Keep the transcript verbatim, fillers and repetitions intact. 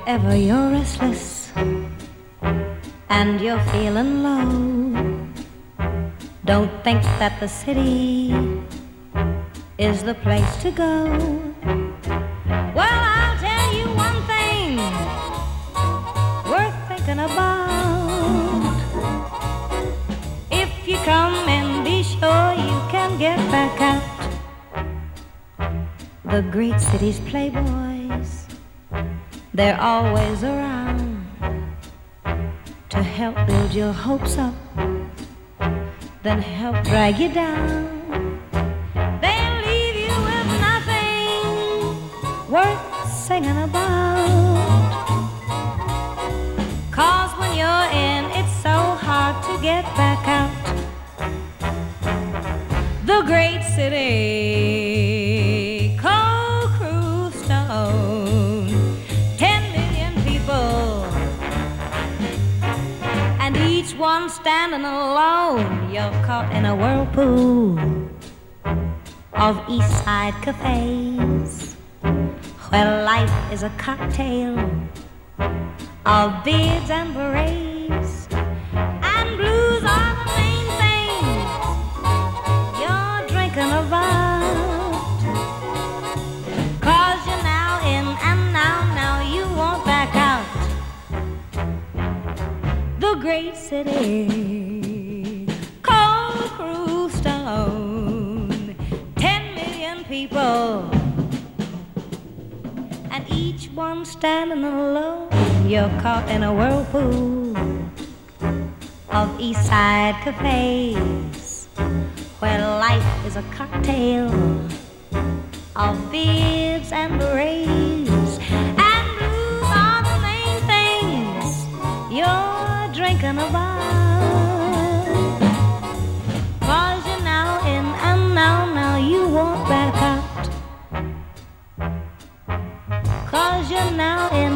ever you're restless and you're feeling low, don't think that the city is the place to go. Well, I'll tell you one thing worth thinking about. If you come and be sure you can get back out. The great city's playboys, they're always around to help build your hopes up, then help drag you down. They'll leave you with nothing worth singing about. 'Cause when you're in, it's so hard to get back out. The great city, cold cruise stone, ten million people, and each one standing alone. You're caught in a whirlpool of East Side cafes, where life is a cocktail of beards and berets, and blues are the main things you're drinking about. 'Cause you're now in and now, now you won't back out. The great city, cold cruise stone, ten million people, and each one standing alone. You're caught in a whirlpool of East Side cafes, where life is a cocktail of beards and berets, and blues are the main things you're drinking about. 'Cause you're now in and now, now you won't back out. 'Cause you're now in